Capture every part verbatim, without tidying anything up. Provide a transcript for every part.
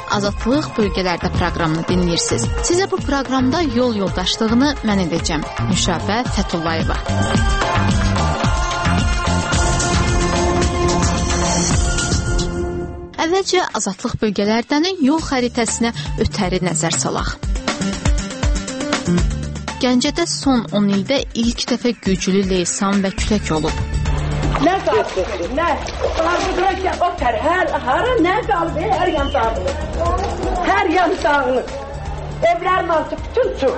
Azadlıq bölgələrdə proqramını dinləyirsiniz. Sizə bu proqramda yol yoldaşlığını mən edəcəm. Nüşabə Fətullayeva. Əvvəlcə azadlıq bölgələrdənin yol xəritəsinə ötəri nəzər salaq. Gəncədə son on ildə ilk dəfə güclü leysan və külək olub. Nə qalıb? Nə? Qalıb, o tər, hər, hara nə qalıb? Hər yan dağılır. Hər yan dağılır. Evlərin altı bütün su.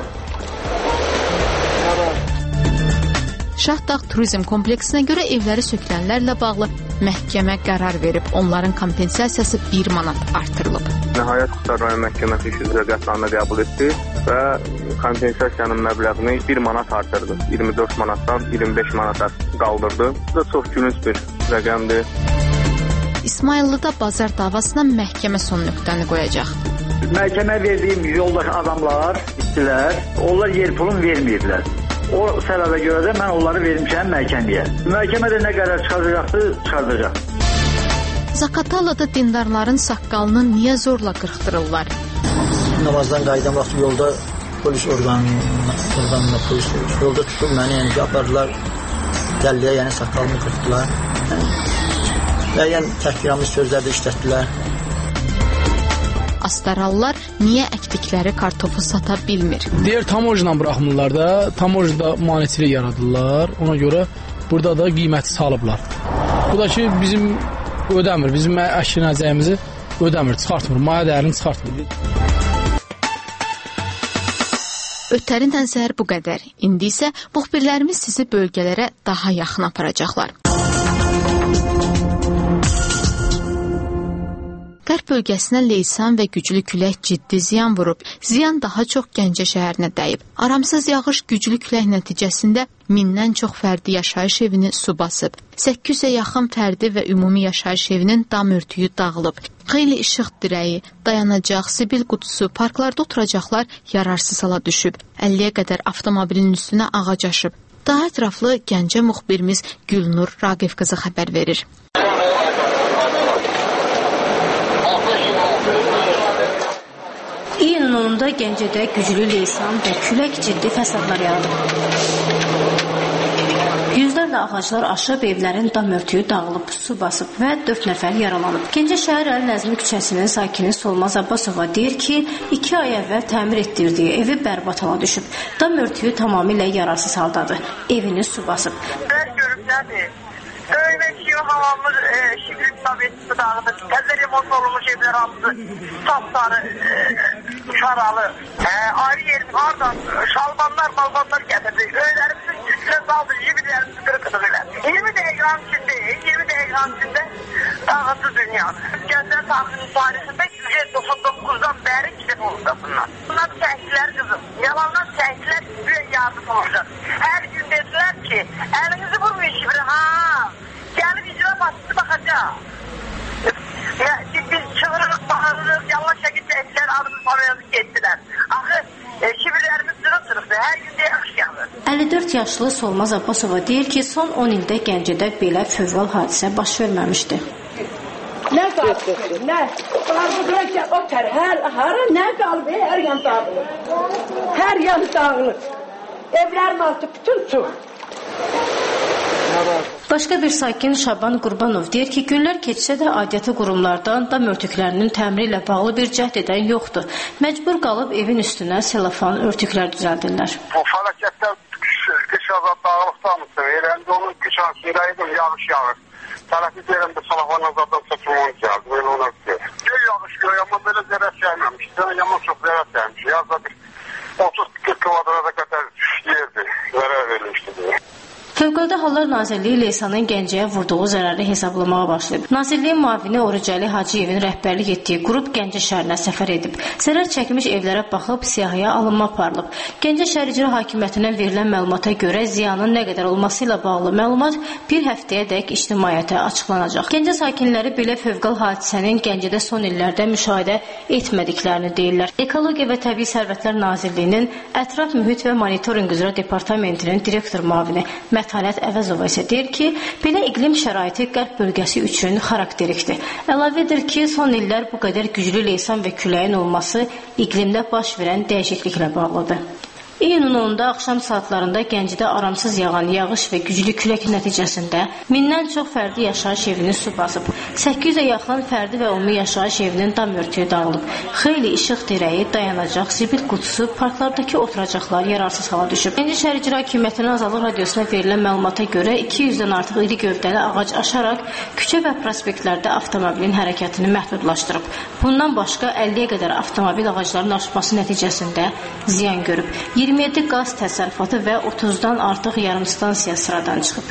Şahdağ turizm kompleksinə görə evləri sökülənlərlə bağlı məhkəmə qərar verib. Onların kompensasiyası bir manat artırılıb. Nəhayət Xusar rayon məhkəməsi iş üzrə qətnamə qəbul etdi və kompensasiyanın məbləğini bir manat artırdı. iyirmi dörd manatdan iyirmi beş manata qaldırdı. Bu da çox gülünc bir rəqəmdir. İsmayıllıda bazar davasına məhkəmə son nöqtəni qoyacaq. Məhkəmə verdiyim yoldaş adamlar, işçilər, onlar yer pulunu verməyiblər. O səbəbə görə də mən onları vermişəm məhkəməyə. Məhkəmədə nə qərar çıxaracaqdır, çıxaracaq. Zaqatalada dindarların saqqalını niyə zorla qırxdırırlar? Namazdan qayıdan vaxt yolda polis orqanına, orqanına polis yolda tutub məni, yəni apardılar dəlliyə, yəni saqqalımı qırxdılar. Və yəni təhqiramiz sözlər də işlətdilər. Astarallar niyə əkdikləri kartofu sata bilmir? Deyir tamojla buraxmırlar da, tamojda maneçilik yaradırlar. Ona görə burada da qiyməti salıblar. Bu da ki bizim ödəmir, bizim əşkinəcəyimizi ödəmir, çıxartmır, maya dəyərini çıxartmır. Ötəri nəzər bu qədər. İndi isə müxbirlərimiz sizi bölgələrə daha yaxın aparacaqlar. Qərb bölgəsinə leysan və güclü külək ciddi ziyan vurub. Ziyan daha çox Gəncə şəhərinə dəyib. Aramsız yağış güclü külək nəticəsində mindən çox fərdi yaşayış evini su basıb. səkkiz yüzə yaxın fərdi və ümumi yaşayış evinin dam örtüyü dağılıb. Xeyli işıq dirəyi, dayanacaq, sibil qutusu, parklarda oturacaqlar yararsız hala düşüb. əlliyə qədər avtomobilin üstünə ağac aşıb. Daha ətraflı Gəncə müxbirimiz Gülnur Raqif qızı xəbər verir. İyunun onunda Gəncədə güclü leysan və külək ciddi fəsadlar yaradıb. Yüzlərlə ağaclar aşıb, evlərin dam örtüyü dağılıb, su basıb və dörd nəfər yaralanıb. Gəncə şəhər Əli Nəzmi küçəsinin sakini Solmaz Abbasova deyir ki, iki ay əvvəl təmir etdirdiyi evi bərbad hala düşüb. Dam örtüyü tamamilə yararsız haldadır. Evini su basıb. Mən görüb nədir? Öymək ki, havamız şifrin sabitisi dağıdır. Təzə remont olmuş evlər hamısı sapsarı, şaralı. Ayrı yerim hardan şalbanlar, malbanlar gətirdi. Öylərimizin üstüne saldı, yirmi qırıqıdır elə. iyirmi dəqiqənin içində, iyirmi dəqiqənin içində dağıtı dünyanı. Gəncə tarixinin tarixində yüz doxsan doqquzdan bəri gidib olacaq bunlar. Bunlar səhkilər qızım. Yalandan səhkilər sizə yardım olacaq. Hər gün dedilər ki, əlinizi vurmayın şifri, ha. Gəlib icra basısı baxacaq. Biz çığırırıq, bağırırıq, yallah şəkil çəkilər, adımız parayazı getdilər. Axı, şifrlərimiz sırıq-sırıqdır, hər gün deyək yanır. əlli dörd yaşlı Solmaz Abbasova deyir ki, son on ildə Gəncədə belə fövqəl hadisə baş verməmişdi. Nə qalıb? Nə? Qalıb, o tər, hər, hara nə qalıb? Hər yan dağılır. Hər yan dağılır. Evlərin altı bütün su. Başqa bir sakin Şaban Qurbanov deyir ki, günlər keçsə də aidiyyatı qurumlardan dam örtüklərinin təmiri ilə bağlı bir cəhd edən yoxdur. Məcbur qalıb evin üstünə selofan örtüklər düzəldirlər. Bu fəlakətdən qış azad dağılıqdan mısın? Yerəndə onun qış azirəydim, yağış yağır. Tələfi yerəndə selofan azaddan çəkilməni gəldi. Böyle ona deyir. Göy yağış göy, amma belə zərət gəlməmiş. Yaman çox zərət gəlmiş. Yazda bir otuz qırx kvadrata qədər yerdir. Zərər verilmişdi diye. Fövqəladə Hallar Nazirliyi Leysanın Gəncəyə vurduğu zərəri hesablamağa başlayıb. Nazirliyin müavini Orucəli Hacıyevin rəhbərlik etdiyi qrup Gəncə şəhərinə səfər edib. Zərər çəkmiş evlərə baxıb siyahıya alınma aparılıb. Gəncə şəhər icra hakimiyyətindən verilən məlumata görə ziyanın nə qədər olması ilə bağlı məlumat bir həftəyə dək ictimaiyyətə açıqlanacaq. Gəncə sakinləri belə fövqəl hadisənin Gəncədə son illərdə müşahidə etmədiklərini deyirlər. Ekologiya və Təbii Sərvətlər Nazirliyinin Ətraf Mühit və Monitorinq üzrə Departamentinin direktor müavini Mət Məftanət Əvəzova isə deyir ki, belə iqlim şəraiti qərb bölgəsi üçün xarakterikdir. Əlavə edir ki, son illər bu qədər güclü leysan və küləyin olması iqlimdə baş verən dəyişikliklə bağlıdır. İyunun onunda axşam saatlarında Gəncədə aramsız yağan yağış və güclü külək nəticəsində mindən çox fərdi yaşayış evini su basıb. səkkiz yüzə yaxın fərdi və ümumi yaşayış evinin dam örtüyü dağılıb. Xeyli işıq dirəyi, dayanacaq, zibil qutusu, parklardakı oturacaqlar yararsız hala düşüb. Gəncə şəhər İcra Hakimiyyətinin Azadlıq Radiosuna verilən məlumata görə iki yüzdən artıq iri gövdəli ağac aşaraq küçə və prospektlərdə avtomobilin hərəkətini məhdudlaşdırıb. Bundan başqa əlliyə qədər avtomobil ağacların aşması nəticəsində ziyan görüb. iyirmi yeddi qaz təsərrüfatı və otuzdan artıq yarım stansiya sıradan çıxıb.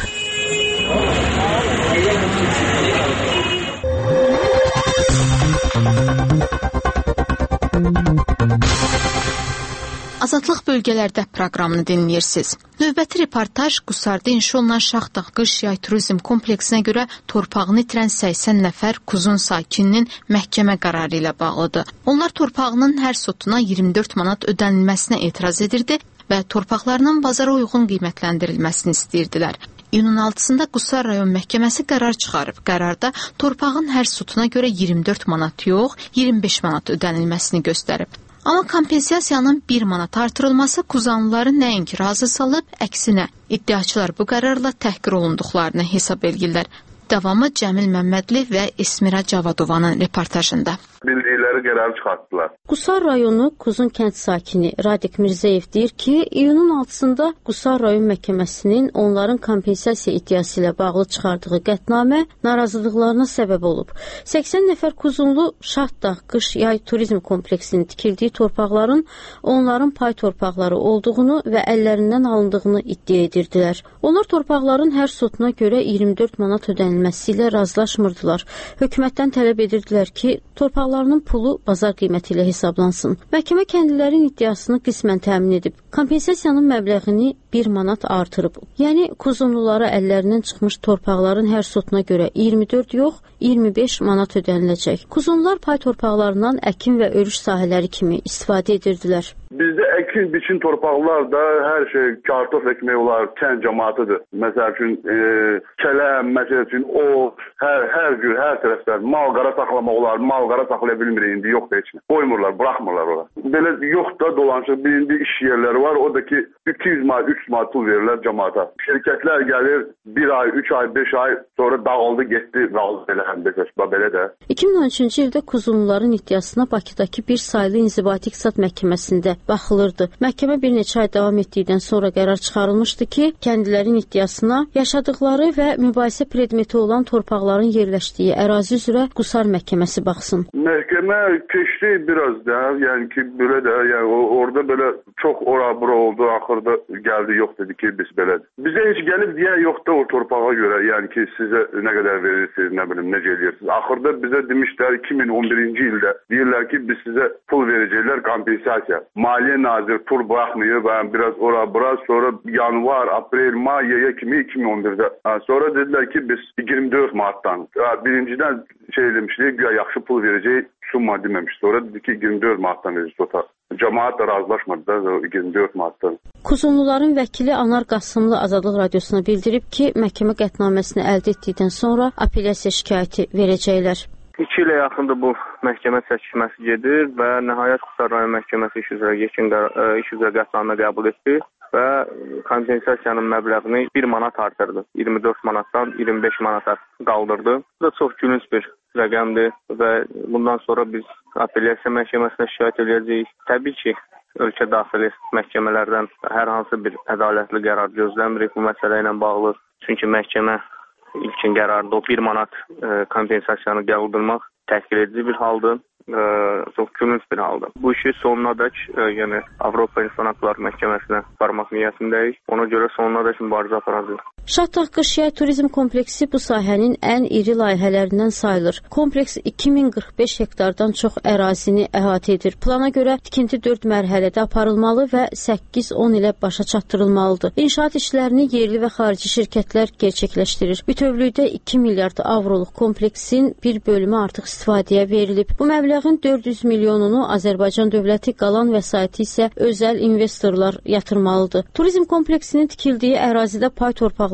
Azadlıq bölgələrdə proqramını dinləyirsiniz. Növbəti reportaj Qusarda inşa olunan Şaxdağ qış yay turizm kompleksinə görə torpağını itirən səksən nəfər Kuzun sakininin məhkəmə qərarı ilə bağlıdır. Onlar torpağının hər sotuna iyirmi dörd manat ödənilməsinə etiraz edirdi və torpaqlarının bazara uyğun qiymətləndirilməsini istəyirdilər. İyunun altısında Qusar rayon məhkəməsi qərar çıxarıb. Qərarda torpağın hər sotuna görə iyirmi dörd manat yox, iyirmi beş manat ödənilməsini göstərib. Amma kompensasiyanın bir manat artırılması Kuzanlıları nəinki razı salıb, əksinə iddiaçılar bu qərarla təhqir olunduqlarını hesab edirlər. Davamı Cəmil Məmmədli və Esmira Cavadovanın reportajında. Bildikləri qərarı çıxartdılar. Qusar rayonu Kuzun kənd sakini Radik Mirzəyev deyir ki, iyunun altısında Qusar rayon məhkəməsinin onların kompensasiya iddiası ilə bağlı çıxardığı qətnamə narazılıqlarına səbəb olub. səksən nəfər Kuzunlu Şaxdağ qış yay turizm kompleksinin tikildiyi torpaqların onların pay torpaqları olduğunu və əllərindən alındığını iddia edirdilər. Onlar torpaqların hər sotuna görə iyirmi dörd manat ödənilməsi ilə razılaşmırdılar. Hökumətdən tələb edirdilər ki, torpaqlarının pulu bazar qiyməti ilə hesablansın. Məhkəmə kəndlilərin iddiasını qismən təmin edib. Kompensasiyanın məbləğini bir manat artırıb. Yəni, Kuzunlulara əllərindən çıxmış torpaqların hər sotuna görə iyirmi dörd yox, iyirmi beş manat ödəniləcək. Kuzunlular pay torpaqlarından əkin və örüş sahələri kimi istifadə edirdilər. Bizdə əkin biçin torpaqlar da hər şey kartof ekmək olar, kənd cəmatıdır. Məsəl üçün, e, kələm, məsəl üçün, o, hər, hər gün, hər tərəfdən mal-qara saxlamaq olar, mal-qara saxlaya bilmirik indi, yox da heç nə. Qoymurlar, buraxmırlar ora. Belə yox da dolanışıq, birində iş yerləri var, o da ki, iki yüz manat, üç yüz manat pul verirlər cəmaata. Şirkətlər gəlir, bir ay, üç ay, beş ay sonra dağıldı, getdi, dağıldı belə həm də, belə də. iki min on üçüncü ildə Kuzunluların iddiasına Bakıdakı bir saylı İnzibati İqtisad Məhkəməsində baxılırdı. Məhkəmə bir neçə ay davam etdikdən sonra qərar çıxarılmışdı ki, kəndlilərin iddiasına yaşadıqları və mübahisə predmeti olan torpaqların yerləşdiyi ərazi üzrə Qusar məhkəməsi baxsın. Məhkəmə keçdi biraz da, yəni ki, belə də, yəni orada belə çox ora-bura oldu, axırda gəldi, yox dedi ki, biz belədir. Bizə heç gəlib deyə yox da o torpağa görə, yəni ki, sizə nə qədər verirsiniz, nə bilim, necə edirsiniz. Axırda bizə demişlər iki min on birinci ildə, deyirlər ki, biz sizə pul verəcəklər, kompensasiya. Maliyyə naziri pul buraxmıyor və biraz ora-bura, sonra yanvar, aprel, mayaya kimi iki min on birdə. Sonra dedilər ki, biz iyirmi dörd manatdan, birincidən şey demişdik, güya yaxşı pul verəcək, summa deməmiş. Sonra dedi ki, iyirmi dörd manatdan verəcək tota. Cəmaat da razılaşmadı da iyirmi dörd manatdan. Kuzunluların vəkili Anar Qasımlı Azadlıq Radiosuna bildirib ki, məhkəmə qətnaməsini əldə etdikdən sonra apellyasiya şikayəti verəcəklər. İki ilə yaxındır bu məhkəmə çəkişməsi gedir və nəhayət Qusar rayon məhkəməsi iş üzrə yekin iş üzrə qətnamə qəbul etdi və kompensasiyanın məbləğini bir manat artırdı. iyirmi dörd manatdan iyirmi beş manata qaldırdı. Bu da çox gülünc bir rəqəmdir və bundan sonra biz apellyasiya məhkəməsinə şikayət edəcəyik. Təbii ki, ölkə daxili məhkəmələrdən hər hansı bir ədalətli qərar gözləmirik bu məsələ ilə bağlı. Çünki məhkəmə ilkin qərarda o bir manat e, kompensasiyanı qaldırmaq təhqir edici bir haldır. E, çox gülünc bir haldır. Bu işi sonuna dək e, yəni Avropa İnsan Hüquqları Məhkəməsinə aparmaq niyyətindəyik. Ona görə sonuna dək mübarizə aparacağıq. Şaxdağ qış yay turizm kompleksi bu sahənin ən iri layihələrindən sayılır. Kompleks iki min qırx beş hektardan çox ərazini əhatə edir. Plana görə tikinti dörd mərhələdə aparılmalı və səkkiz on ilə başa çatdırılmalıdır. İnşaat işlərini yerli və xarici şirkətlər gerçəkləşdirir. Bütövlükdə iki milyard avroluq kompleksin bir bölümü artıq istifadəyə verilib. Bu məbləğin dörd yüz milyonunu Azərbaycan dövləti, qalan vəsaiti isə özəl investorlar yatırmalıdır. Turizm kompleksinin tikildiyi ərazidə pay torpaqları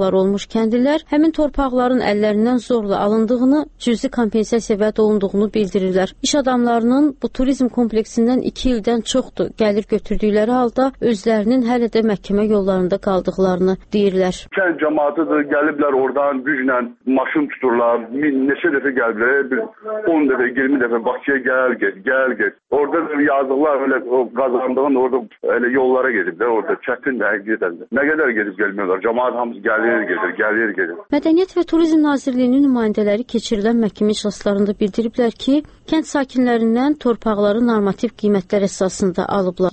torpaqları olmuş kəndlilər həmin torpaqların əllərindən zorla alındığını, cüzi kompensasiya vəd olunduğunu bildirirlər. İş adamlarının bu turizm kompleksindən iki ildən çoxdur gəlir götürdükləri halda özlərinin hələ də məhkəmə yollarında qaldıqlarını deyirlər. Kənd cəmaətidir, gəliblər oradan güclə maşın tuturlar, neçə dəfə gəliblər, on dəfə, iyirmi dəfə Bakıya gəl, get, gəl, get. Orada yazıqlar elə qazandığın orada elə yollara gediblər, orada çətin də gedərlər. Nə qədər gedib gəlmiyorlar, cəmaət hamısı gəlir, gedir, gəlir, gedir. Mədəniyyət və Turizm Nazirliyinin nümayəndələri keçirilən məhkəmə iclaslarında bildiriblər ki, kənd sakinlərindən torpaqları normativ qiymətlər əsasında alıblar.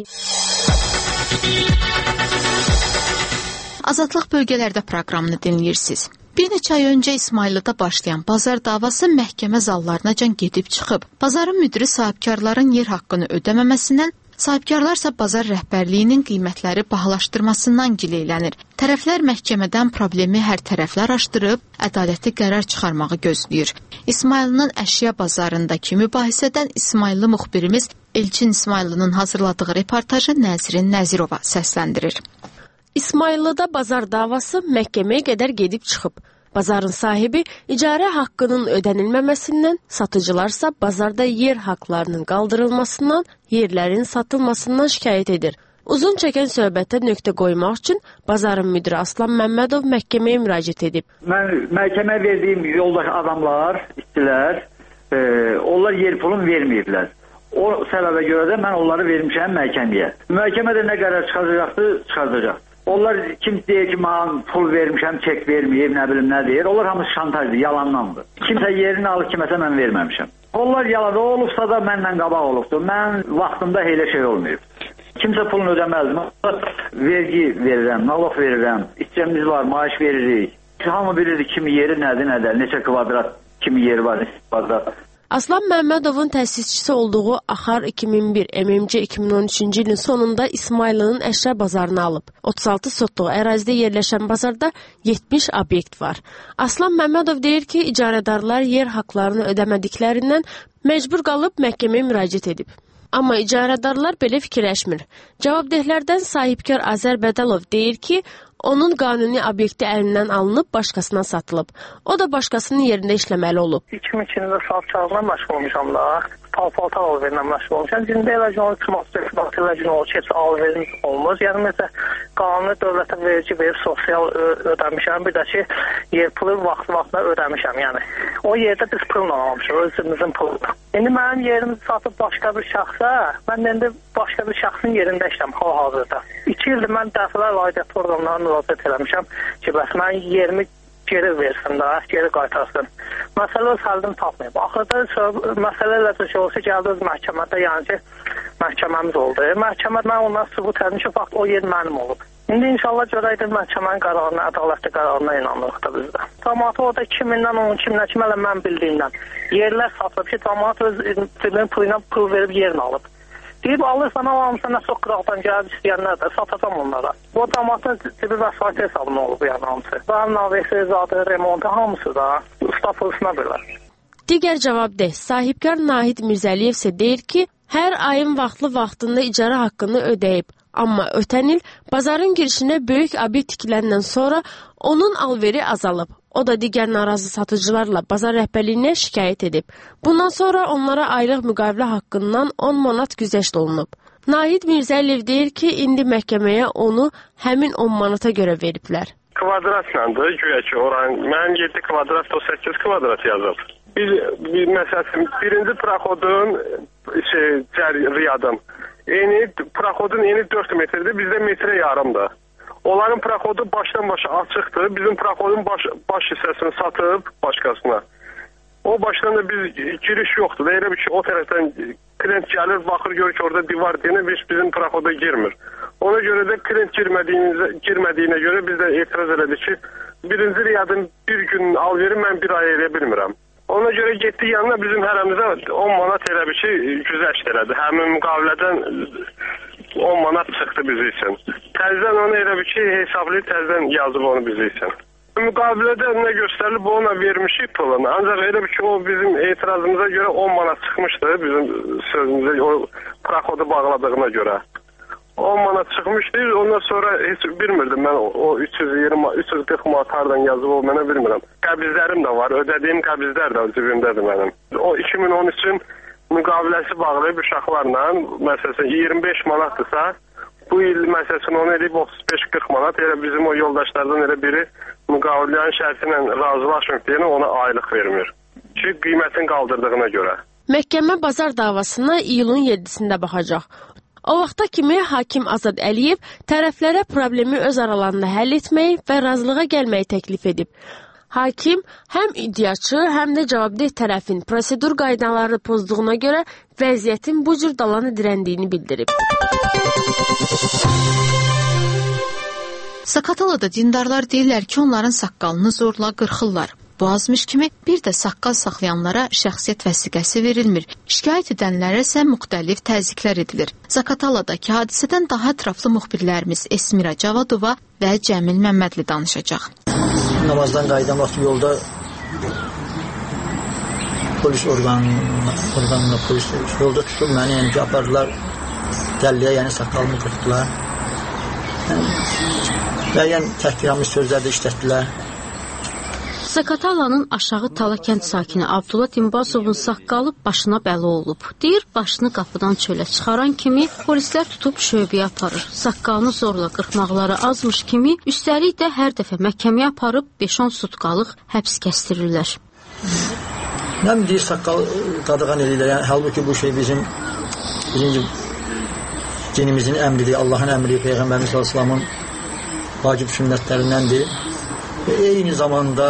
Azadlıq bölgələrdə proqramını dinləyirsiniz. Bir neçə ay öncə İsmayıllıda başlayan bazar davası məhkəmə zallarınacan gedib çıxıb. Bazarın müdiri sahibkarların yer haqqını ödəməməsindən, sahibkarlarsa bazar rəhbərliyinin qiymətləri bahalaşdırmasından gileylənir. Tərəflər məhkəmədən problemi hər tərəfli araşdırıb, ədalətli qərar çıxarmağı gözləyir. İsmayıllının əşya bazarındakı mübahisədən İsmayıllı müxbirimiz Elçin İsmayıllının hazırladığı reportajı Nəzrin Nəzirova səsləndirir. İsmayıllıda bazar davası məhkəməyə qədər gedib çıxıb. Bazarın sahibi icarə haqqının ödənilməməsindən, satıcılarsa bazarda yer haqlarının qaldırılmasından, yerlərin satılmasından şikayət edir. Uzun çəkən söhbətə nöqtə qoymaq üçün bazarın müdiri Aslan Məmmədov məhkəməyə müraciət edib. Mən məhkəməyə verdiyim yoldaş adamlar, işçilər, e, onlar yer pulunu verməyiblər. O səbəbə görə də mən onları vermişəm məhkəməyə. Məhkəmədə nə qərar çıxaracaqdı, çıxaracaq. Onlar kim deyir ki, mən pul vermişəm, çek verməyib, nə bilim nə deyir. Onlar hamısı şantajdır, yalandandır. Kimsə yerini alır, kiməsə mən verməmişəm. Onlar yalada olubsa da məndən qabaq olubdur. Mən vaxtımda elə şey olmayıb. Kimsə pulunu ödəməzdim. Vergi verirəm, naloq verirəm, işçimiz var, maaş veririk. Hamı bilirdi kimi yeri nədir, nədir, neçə kvadrat kimi yeri var, neçə kvadrat. Aslan Məmmədovun təsisçisi olduğu Axar iki min bir, M M C iki min on üçüncü ilin sonunda İsmayıllının əşya bazarını alıb. otuz altı sotluq ərazidə yerləşən bazarda yetmiş obyekt var. Aslan Məmmədov deyir ki, icarədarlar yer haqlarını ödəmədiklərindən məcbur qalıb məhkəməyə müraciət edib. Amma icarədarlar belə fikirləşmir. Cavabdehlərdən sahibkar Azər Bədəlov deyir ki, onun qanuni obyekti əlindən alınıb başqasına satılıb. O da başqasının yerində işləməli olub. iki min ikinci ildə sahibkarlıqla məşğul olmuşam da. Pal-paltar alverlə məşğul olmuşam. Cində elə gün çıxmaq elə gün olur ki, heç alverin olmaz. Yəni, məsələn, qanuni dövlətə verici verib sosial ödəmişəm. Bir də ki, yer pulu vaxt-vaxtına ödəmişəm. Yəni, o yerdə biz pulla almışıq, özümüzün puluna. İndi mənim yerimi satıb başqa bir şəxsə, mən indi başqa bir şəxsin yerində işləm hal-hazırda. İki ildir mən dəfələr aidiyyatı orqanlarına müraciət eləmişəm ki, bəs mən yerimi geri versin də, geri qaytarsın. Məsələ öz həllini tapmayıb. Axırda məsələ elə bir şey olsa, gəldi öz məhkəmədə, yəni ki, məhkəməmiz oldu. Məhkəmədə mən ondan sübut etdim ki, vaxt o yer mənim olub. İndi inşallah görəydik məhkəmənin qərarına, ədalətli qərarına inanırıq da bizdə. Cəmaət orada kiminlə, on kimlə, kimlə mən bildiyimdən yerlər satılıb ki, cəmaət öz pulu ilə pul verib yerini alıb. Deyib alırsan, alamsan, nə çox qıraqdan gəlib istəyənlər də satacam onlara. Bu cəmaatın tipi vəsait hesabına olub yəni hamısı. Bənim navəsi, zadı, remontu hamısı da usta pulsuna belə. Digər cavabdeh sahibkar Nahid Mirzəliyev isə deyir ki, hər ayın vaxtlı vaxtında icara haqqını ödəyib. Amma ötən il bazarın girişinə böyük obyekt tikiləndən sonra onun alveri azalıb. O da digər narazı satıcılarla bazar rəhbərliyinə şikayət edib. Bundan sonra onlara aylıq müqavilə haqqından on manat güzəşt olunub. Nahid Mirzəliyev deyir ki, indi məhkəməyə onu həmin on manata görə veriblər. Kvadratlandır, güya ki, oran, mənim yeddi kvadrat, o səkkiz kvadrat yazıb. Bir, bir məsələn, birinci praxodun şey, riyadım. Eni, praxodun eni dörd metrdir, bizdə metrə yarımdır. Onların praxodu başdan başa açıqdır. Bizim praxodun baş, baş hissəsini satıb başqasına. O başdan da biz giriş yoxdur. Elə bir ki, o tərəfdən klient gəlir, baxır, görür ki, orada divar deyinə, biz bizim praxoda girmir. Ona görə də klient girmədiyinə görə biz də etiraz elədik ki, birinci riyadın bir gün alveri mən bir ay eləyə bilmirəm. Ona görə getdi yanına bizim hərəmizə on manat elə bir ki, güzəşt elədi. Həmin müqavilədən on manat çıxdı bizi üçün. Təzdən onu elə bir ki, hesablayıb təzdən yazıb onu bizi üçün. Müqavilədə nə göstərilib, ona vermişik pulunu. Ancaq elə bir ki, o bizim etirazımıza görə on manat çıxmışdı bizim sözümüzə, o praxodu bağladığına görə. on manat çıxmışdı. Ondan sonra heç bilmirdim mən o üç yüz iyirmi, üç yüz qırx manat hardan yazıb o mənə bilmirəm. Qəbizlərim də var, ödədiyim qəbizlər də cibimdədir mənim. O iki min on üçün müqaviləsi bağlayıb uşaqlarla, məsələn iyirmi beş manatdırsa, bu il məsələn onu edib otuz beş qırx manat, elə bizim o yoldaşlardan elə biri müqavilənin şərti ilə razılaşmır deyən ona aylıq vermir. Çünki qiymətin qaldırdığına görə. Məhkəmə bazar davasına iyulun yeddisində baxacaq. O vaxta kimi hakim Azad Əliyev tərəflərə problemi öz aralarında həll etməyi və razılığa gəlməyi təklif edib. Hakim həm iddiaçı, həm də cavabdeh tərəfin prosedur qaydalarını pozduğuna görə vəziyyətin bu cür dalanı dirəndiyini bildirib. Zaqatalada dindarlar deyirlər ki, onların saqqalını zorla qırxırlar. Bu azmış kimi bir də saqqal saxlayanlara şəxsiyyət vəsiqəsi verilmir. Şikayət edənlərə isə müxtəlif təzyiqlər edilir. Zaqataladakı hadisədən daha ətraflı müxbirlərimiz Esmira Cavadova və Cəmil Məmmədli danışacaq. Namazdan qayıdan vaxt yolda polis orqanına, orqanına polis yolda tutub məni, yəni ki, apardılar dəlliyə, yəni saqqalımı qırxdılar. Yəni, müəyyən təhqiramiz sözlər də işlətdilər. Zaqatalanın aşağı Tala kənd sakini Abdullah Dimbazovun saqqalı başına bəli olub. Deyir, başını qapıdan çölə çıxaran kimi polislər tutub şöbəyə aparır. Saqqalını zorla qırxmaqları azmış kimi, üstəlik də hər dəfə məhkəməyə aparıb beş on sutqalıq həbs kəstirirlər. Nə mi deyir, saqqal qadağan edirlər. Yəni, halbuki bu şey bizim birinci dinimizin əmridir, Allahın əmri, Peyğəmbərimiz sallallahu əleyhi və səlləmin vacib sünnətlərindəndir. Və eyni zamanda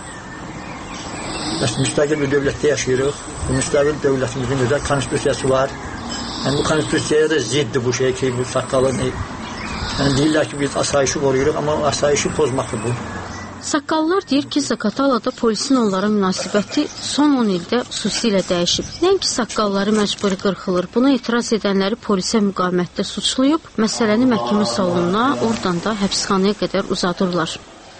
müstəqil bir dövlətdə yaşayırıq. Bu müstəqil dövlətimizin özəl konstitusiyası var. Yəni, bu konstitusiyaya da ziddir bu şey ki, bu saqqalı. Yəni, deyirlər ki, biz asayişi qoruyuruq, amma asayişi pozmaqdır bu. Saqqallar deyir ki, Zaqatalada polisin onlara münasibəti son on ildə xüsusilə dəyişib. Nəinki saqqalları məcburi qırxılır. Buna etiraz edənləri polisə müqavimətdə suçlayıb, məsələni məhkəmə salonuna, oradan da həbsxanaya qədər uzadırlar.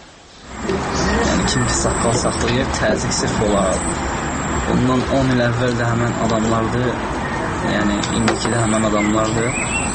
Yəni, kimki saqqal saxlayır, təzyiq sırf olar. Bundan on il əvvəl də həmən adamlardır, yəni indiki də həmən adamlardır.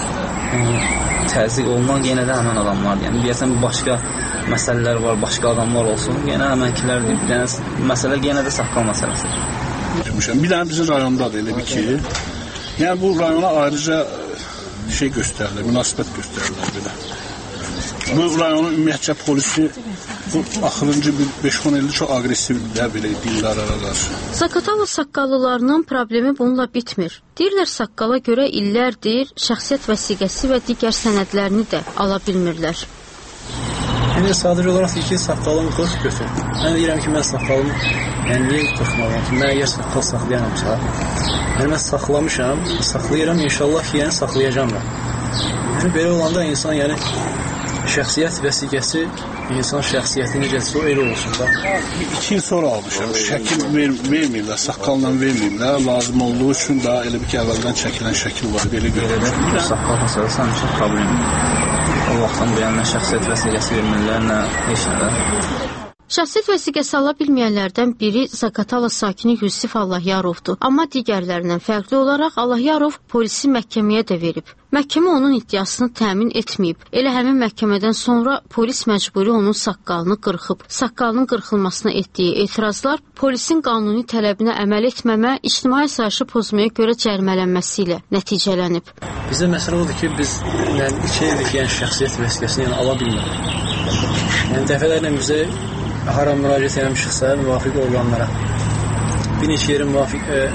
Təzyiq olunan yenə də həmən adamlardır. Yəni, deyəsən, başqa məsələlər var, başqa adamlar olsun, yenə həmənkilərdir. Bir dənə məsələ yenə də saqqal məsələsidir. Bir dənə bizim rayondadır elə bir ki, yəni bu rayona ayrıca şey göstərilir, münasibət göstərilir belə. Bu rayonun ümumiyyətcə polisi bu axırıncı beş on ildir çox aqressivdirlər belə dindarlara qarşı. Zaqatala saqqallılarının problemi bununla bitmir. Deyirlər, saqqala görə illərdir şəxsiyyət vəsiqəsi və digər sənədlərini də ala bilmirlər. Yəni, sadəcə olaraq deyir ki, saqqalımı qırx götür. Mən deyirəm ki, mən saqqalımı yəni, niyə qırxmalıyam ki, mən əgər saqqal saxlayanamsa, yəni mən saxlamışam, saxlayıram, inşallah ki, yəni saxlayacam da. Yəni, belə olanda insan, yəni, şəxsiyyət vəsiqəsi, insan şəxsiyyəti necəsə o elə olsun da. İki il sonra almışam, şəkil ver, verməyirlər, saqqalla verməyirlər, lazım olduğu üçün daha elə bir ki, əvvəldən çəkilən şəkil var, belə görürəm. Saqqal məsələsi həmişə problemdir. O vaxtdan bu yana şəxsiyyət vəsiqəsi vermirlər, nə heç nədə. Şəxsiyyət vəsiqəsi ala bilməyənlərdən biri Zaqatala sakini Yusif Allahyarovdur. Amma digərlərindən fərqli olaraq Allahyarov polisi məhkəməyə də verib. Məhkəmə onun iddiasını təmin etməyib. Elə həmin məhkəmədən sonra polis məcburi onun saqqalını qırxıb. Saqqalının qırxılmasına etdiyi etirazlar polisin qanuni tələbinə əməl etməmə, ictimai asayişi pozmaya görə cərimələnməsi ilə nəticələnib. Bizdə məsələ odur ki, biz yəni, iki ildir ki, yəni, şəxsiyyət vəsiqəsini yəni, ala bilmirik. Yəni, dəfələrlə bizə hara müraciət eləmişiksə, müvafiq orqanlara. Bir neçə yerin müvafiq e,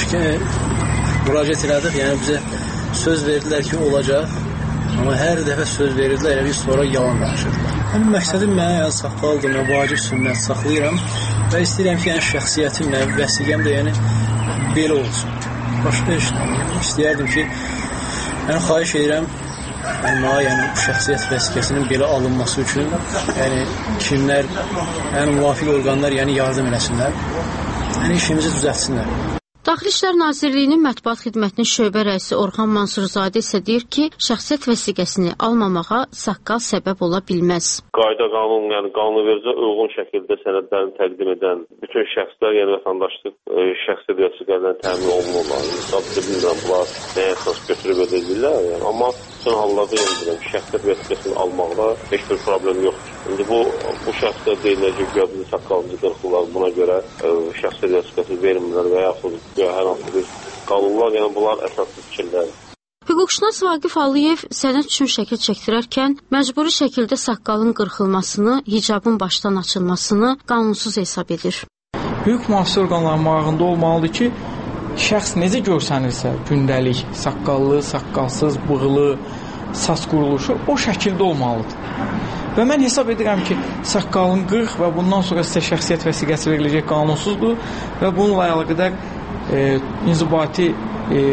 müraciət elədik, yəni bizə söz verdilər ki, olacaq, amma hər dəfə söz verirdilər, elə bir sonra yalan danışırdılar. Həmin məqsədim mənə yəni, saqqaldır, mən vacib sünnət saxlayıram və istəyirəm ki, yəni, şəxsiyyətimlə, vəsiqəm də yəni, belə olsun. Başqa istəyərdim ki, yəni, xahiş edirəm, yəni, yəni, şəxsiyyət vəsiqəsinin belə alınması üçün yəni, kimlər, yəni, müvafiq orqanlar yəni, yardım eləsinlər, yəni, işimizi düzəltsinlər. Daxili İşlər Nazirliyinin Mətbuat Xidmətinin şöbə rəisi Orxan Mansurzadə isə deyir ki, şəxsiyyət vəsiqəsini almamağa saqqal səbəb ola bilməz. Qayda qanun, yəni qanunvericiliyə uyğun şəkildə sənədlərini təqdim edən bütün şəxslər, yəni vətəndaşlıq e, şəxsiyyət vəsiqələrindən təmin olunurlar. Sadəcə bilmirəm, bunlar nəyə əsas götürüb edirlər, yəni. Amma son hallarda yəni bilirəm, şəxsiyyət vəsiqəsini almaqda heç bir problem yoxdur. İndi bu, bu şəxslər deyiləcək ki, bizim saqqalımızı qırxırlar, buna görə e, şəxsiyyət vəsiqəsi vermirlər və yaxud hər hansı bir qanunlar, yəni bunlar əsaslı fikirlərdir. Hüquqşünas Vaqif Aliyev sənəd üçün şəkil çəkdirərkən məcburi şəkildə saqqalın qırxılmasını, hicabın başdan açılmasını qanunsuz hesab edir. Hüquq mühafizə orqanlarının marağında olmalıdır ki, şəxs necə görsənirsə, gündəlik, saqqallı, saqqalsız, bığlı, saç quruluşu o şəkildə olmalıdır. Və mən hesab edirəm ki, saqqalın qırx və bundan sonra sizə şəxsiyyət vəsiqəsi veriləcək qanunsuzdur və bununla əlaqədar e, inzibati e,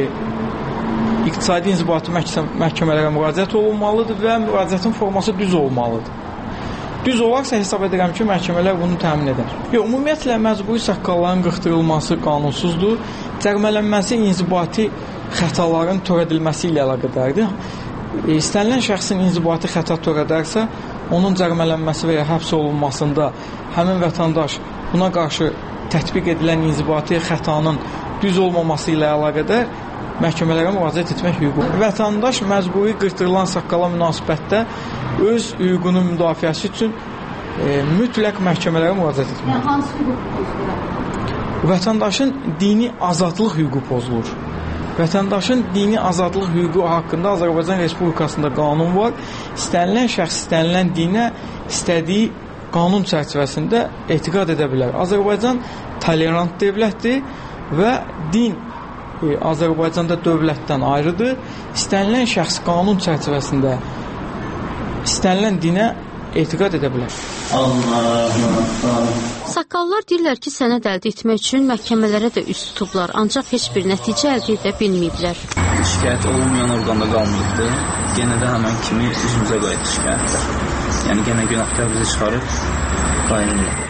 iqtisadi inzibati məhkəmələrə müraciət olunmalıdır və müraciətin forması düz olmalıdır. Düz olarsa hesab edirəm ki, məhkəmələr bunu təmin edər. Yox, ümumiyyətlə məcburi saqqalların qırxdırılması qanunsuzdur. Cərimələnməsi inzibati xətaların törədilməsi ilə əlaqədardır. E, istənilən şəxsin inzibati xəta törədərsə, onun cərimələnməsi və ya həbs olunmasında həmin vətəndaş buna qarşı tətbiq edilən inzibati xətanın düz olmaması ilə əlaqədar məhkəmələrə müraciət etmək hüququ. Vətəndaş məcburi qırxdırılan saqqala münasibətdə öz hüququnun müdafiəsi üçün e, mütləq məhkəmələrə müraciət etməlidir. Hansı hüquq pozulur? Vətəndaşın dini azadlıq hüququ pozulur. Vətəndaşın dini azadlıq hüququ haqqında Azərbaycan Respublikasında qanun var. İstənilən şəxs istənilən dinə istədiyi qanun çərçivəsində etiqad edə bilər. Azərbaycan tolerant dövlətdir və din e, Azərbaycanda dövlətdən ayrıdır. İstənilən şəxs qanun çərçivəsində istənilən dinə etiqad edə bilər. Saqqallar deyirlər ki, sənəd əldə etmək üçün məhkəmələrə də üst tutublar, ancaq heç bir nəticə əldə edə bilməyiblər. Şikayət olunmayan orqanda qalmayıbdır. Yenə də həmən kimi üzümüzə qayıtdı şikayətlər. Yəni, yenə günahkar bizi çıxarıb qayınırlar.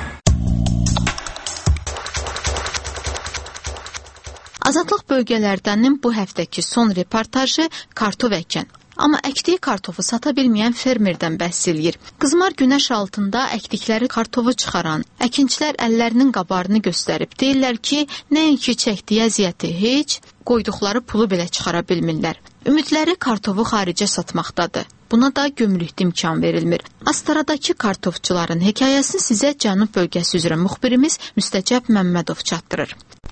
Azadlıq bölgələrdənin bu həftəki son reportajı Kartov əkən. Amma əkdiyi kartofu sata bilməyən fermerdən bəhs eləyir. Qızmar günəş altında əkdikləri kartofu çıxaran əkinçilər əllərinin qabarını göstərib deyirlər ki, nəinki çəkdiyi əziyyəti heç, qoyduqları pulu belə çıxara bilmirlər. Ümidləri kartofu xaricə satmaqdadır. Buna da gömrükdə imkan verilmir. Astaradakı kartofçuların hekayəsini sizə Cənub bölgəsi üzrə müxbirimiz Müstəcəb Məmmədov çatdırır.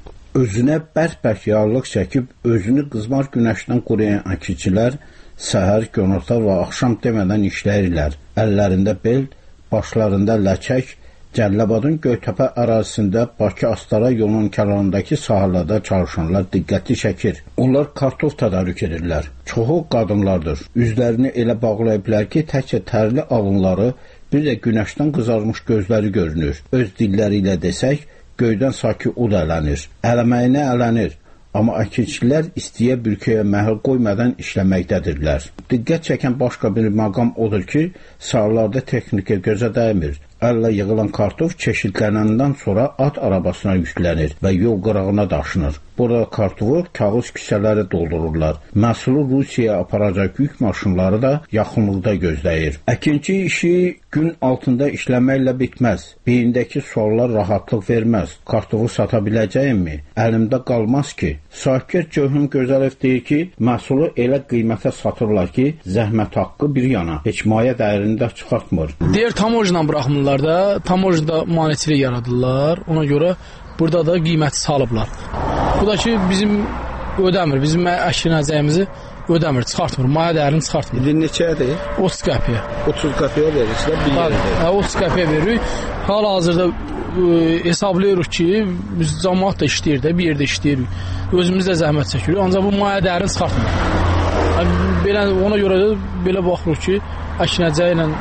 Özünə bərk-bərk yağlıq çəkib, özünü qızmar günəşdən qoruyan əkinçilər səhər, günorta və axşam demədən işləyirlər. Əllərində bel, başlarında ləkək, Cəlilabadın Göytəpə ərazisində Bakı Astara yolunun kənarındakı sahələrdə çalışanlar diqqətli çəkir. Onlar kartof tədarük edirlər. Çoxu qadınlardır. Üzlərini elə bağlayıblar ki, təkcə tərli alınları, bir də günəşdən qızarmış gözləri görünür. Öz dilləri ilə desək, göydən saki ud ələnir. Ələməyinə ələnir. Amma əkinçilər istiyə bürküyə məhəl qoymadan işləməkdədirlər. Diqqət çəkən başqa bir məqam odur ki, sahələrdə texnika gözə dəymir. Əllə yığılan kartof çeşidlənəndən sonra at arabasına yüklənir və yol qırağına daşınır. Burada kartofu kağız kisələri doldururlar. Məhsulu Rusiyaya aparacaq yük maşınları da yaxınlıqda gözləyir. Əkinçi işi gün altında işləməklə bitməz. Beyindəki suallar rahatlıq verməz. Kartofu sata biləcəyimmi? Əlimdə qalmaz ki. Sahibkar Cövhüm Gözəlev deyir ki, məhsulu elə qiymətə satırlar ki, zəhmət haqqı bir yana, heç mayə dəyərində çıxartmır. Deyir tamojla buraxmırlar da, tamojda maneçilik yaradırlar. Ona görə burada da qiyməti salıblar. Bu da ki, bizim ödəmir, bizim əşkinəcəyimizi ödəmir, çıxartmır, maya dəyərini çıxartmır. İndi neçədir? otuz qəpiyə. otuz qəpiyə verirsilər, bir yerdir. otuz qəpiyə veririk. Hal-hazırda e, hesablayırıq ki, biz cəmaat da işləyir də, bir yerdə işləyirik. Özümüz də zəhmət çəkirik, ancaq bu maya dəyərini çıxartmır. Yəni, belə, ona görə də belə baxırıq ki, əşkinəcəyi ilə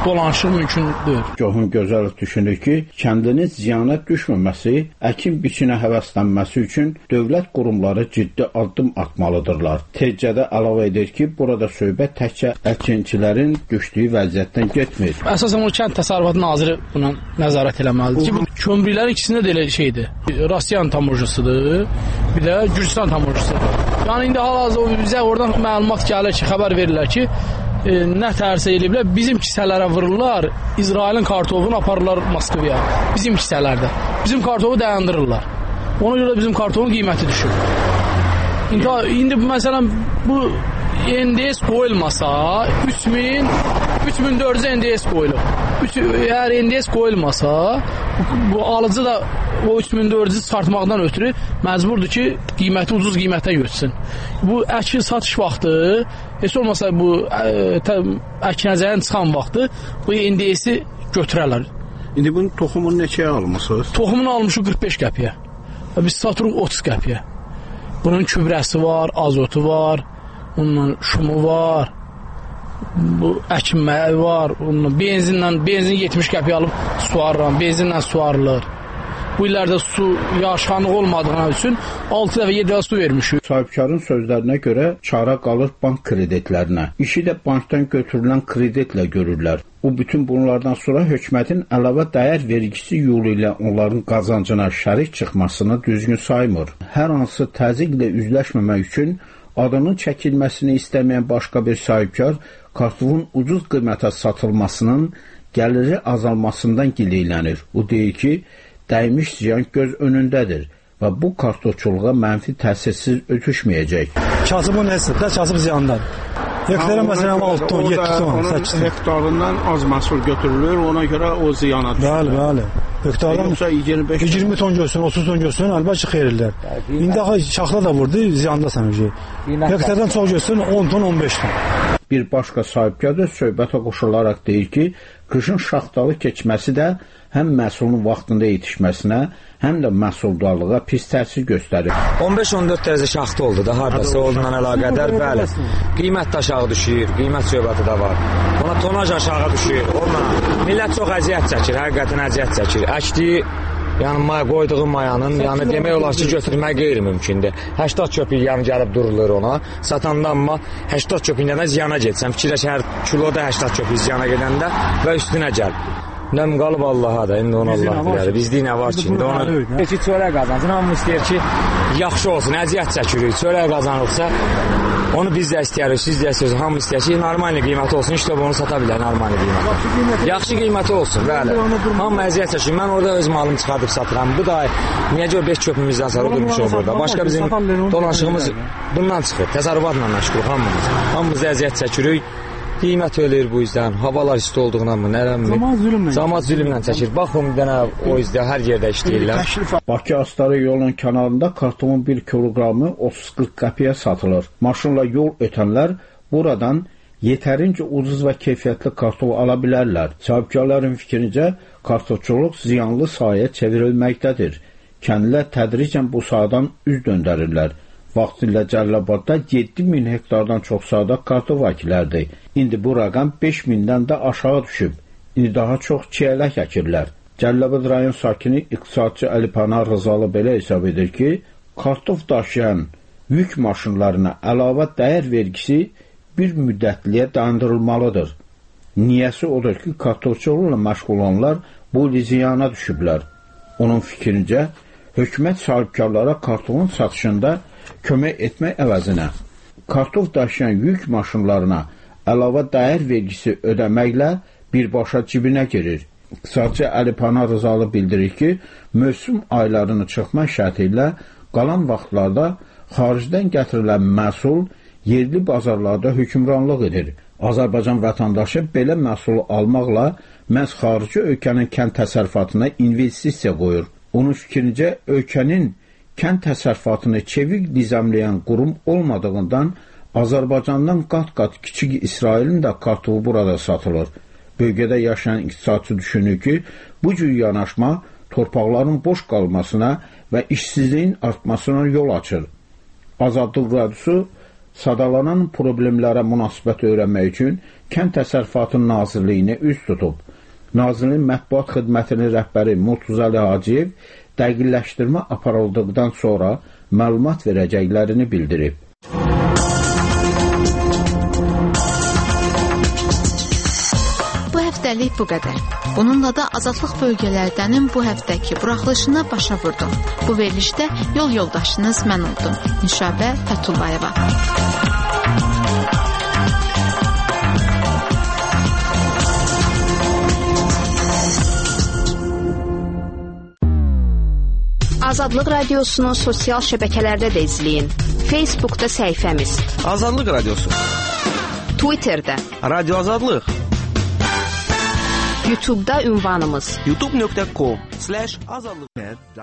dolanışıq mümkündür. Cohun gözəl düşünür ki, kəndinin ziyana düşməməsi, əkin biçinə həvəslənməsi üçün dövlət qurumları ciddi addım atmalıdırlar. Tezcədə əlavə edir ki, burada söhbət təkcə əkinçilərin düşdüyü vəziyyətdən getmir. Əsasən o kənd təsərrüfatı naziri buna nəzarət eləməlidir ki, bu kömrüklərin ikisində də elə şeydir. Rusiyanın tamurcusudur, bir də Gürcistan tamurcusudur. Yəni indi hal-hazırda bizə oradan məlumat gəlir ki, xəbər verirlər ki, e, nə tərsə eləyiblər, bizim kisələrə vururlar, İsrailin kartofunu aparırlar Moskvaya, bizim kisələrdə. Bizim kartofu dayandırırlar. Ona görə bizim kartofun qiyməti düşür. İndi, indi məsələn, bu N D S qoyulmasa, üç min, üç min dörd yüz N D S qoyulub. Əgər N D S qoyulmasa, bu, bu alıcı da o üç min dörd yüzü çıxartmaqdan ötürü məcburdur ki, qiyməti ucuz qiymətə götürsün. Bu əkin satış vaxtı, heç olmasa bu əkinəcəyin çıxan vaxtı bu N D S-i götürərlər. İndi bunun toxumunu neçəyə almışsınız? Toxumunu almışıq qırx beş qəpiyə. Biz satırıq otuz qəpiyə. Bunun kübrəsi var, azotu var, onunla şumu var, bu əkinməyi var, onunla benzinlə, benzin yetmiş qəpiyə alıb suvarıram, benzinlə suvarılır. Bu illərdə su yağışxanlıq olmadığına üçün altı dəfə, yeddi dəfə su vermişik. Sahibkarın sözlərinə görə çara qalır bank kreditlərinə. İşi də bankdan götürülən kreditlə görürlər. Bu bütün bunlardan sonra hökumətin əlavə dəyər vergisi yolu ilə onların qazancına şərik çıxmasını düzgün saymır. Hər hansı təzyiqlə üzləşməmək üçün adının çəkilməsini istəməyən başqa bir sahibkar kartofun ucuz qiymətə satılmasının gəliri azalmasından gileylənir. O deyir ki, dəymiş ziyan göz önündədir və bu kartofçuluğa mənfi təsirsiz ötüşməyəcək. Kasıbın hesabda, kasıb ziyandadır. Hektara məsələn altı ton, yeddi ton, səkkiz ton. Hektarından az məhsul götürülür, ona görə o ziyana düşür. Bəli, bəli. Hektardan yoxsa iyirmi ton görsün, otuz ton görsün, əlbəttə xeyirlər. İndi şaxla da vurdu, ziyandasan öcə. Hektardan çox görsün, on ton, on beş ton. Bir başqa sahibkar da söhbətə qoşularaq deyir ki, qışın şaxtalı keçməsi də həm məhsulun vaxtında yetişməsinə, həm də məhsuldarlığa pis təsir göstərir. on beş on dörd dərəcə şaxta oldu da, hardasa onunla əlaqədar, bəli. Qiymət də aşağı düşür, qiymət söhbəti də var. Ona tonaj aşağı düşür, onunla millət çox əziyyət çəkir, həqiqətən əziyyət çəkir. Əkdiyi, yəni maya, qoyduğu mayanın, yəni demək olar ki, götürmək qeyri-mümkündür. həştad köpük yəni gəlib durulur ona, satanda amma həştad köpüklə də ziyana getsən, fikirləş hər kiloda həştad köpük ziyana gedəndə və üstünə gəl. Nəm qalıb Allaha da, indi onu Allah bilər. Bizdə nə var ki, indi onu... Ki, çörək qazansın, hamı istəyir ki, yaxşı olsun, əziyyət çəkirik. Çörək qazanıqsa, onu biz də istəyirik, siz də istəyirsiniz, hamı istəyir ki, normal qiyməti olsun, işte bunu sata bilər, normal qiyməti. Yaxşı qiyməti olsun, bəli. Hamı əziyyət çəkir, mən orada öz malımı çıxardıb satıram. Bu da necə beş köpümüzdən sonra durmuşuq burada. Başqa bizim dolanışığımız bundan çıxır, təsərrüfatla məşğuluq hamımız. Hamımız əziyyət çəkirik. Qiymət ölür bu yüzdən, havalar isti olduğundan mı, nərəmmi? Zaman zülümlə çəkir. Baxın, dənə o yüzdən hər yerdə işləyirlər. Bakı Astara yolun kənarında kartofun bir kiloqramı otuz qırx qəpiyə satılır. Maşınla yol ötənlər buradan yetərincə ucuz və keyfiyyətli kartof ala bilərlər. Sahibkarların fikrincə kartofçuluq ziyanlı sahəyə çevrilməkdədir. Kəndlilər tədricən bu sahadan üz döndərirlər. Vaxtilə Cəlilabadda yeddi min hektardan çox sahədə kartof əkilərdi. İndi bu rəqəm beş mindən də aşağı düşüb. İndi daha çox çiyələk əkirlər. Cəlilabad rayon sakini iqtisadçı Əli Pənar Rızalı belə hesab edir ki, kartof daşıyan yük maşınlarına əlavə dəyər vergisi bir müddətliyə dayandırılmalıdır. Niyəsi odur ki, kartofçuluqla məşğul olanlar bu ziyana düşüblər. Onun fikrincə, hökumət sahibkarlara kartofun satışında kömək etmək əvəzinə kartof daşıyan yük maşınlarına əlavə dəyər vergisi ödəməklə birbaşa cibinə girir. İqtisadçı Əli Pənar Rızalı bildirir ki, mövsüm aylarını çıxma şərti ilə qalan vaxtlarda xaricdən gətirilən məhsul yerli bazarlarda hökmranlıq edir. Azərbaycan vətəndaşı belə məhsulu almaqla məhz xarici ölkənin kənd təsərrüfatına investisiya qoyur. Onun fikrincə, ölkənin kənd təsərrüfatını çevik nizamlayan qurum olmadığından Azərbaycandan qat-qat kiçik İsrailin də kartofu burada satılır. Bölgədə yaşayan iqtisadçı düşünür ki, bu cür yanaşma torpaqların boş qalmasına və işsizliyin artmasına yol açır. Azadlıq Radiosu Sadalanan problemlərə münasibət öyrənmək üçün Kənd Təsərrüfatı Nazirliyini üz tutub. Nazirliyin mətbuat xidmətinin rəhbəri Murtuzəli Hacıyev dəqiqləşdirmə aparıldıqdan sonra məlumat verəcəklərini bildirib. Bu həftəlik bu qədər. Bununla da Azadlıq bölgələrdənin bu həftəki buraxılışına başa vurdum. Bu verilişdə yol yoldaşınız mən oldum. Nüşabə Fətullayeva. Azadlıq Radiosunu sosial şəbəkələrdə də izləyin. Facebookda səhifəmiz Azadlıq Radiosu, Twitterdə Radio Azadlıq, YouTube'da ünvanımız youtube nöqtə com slash azadlıq.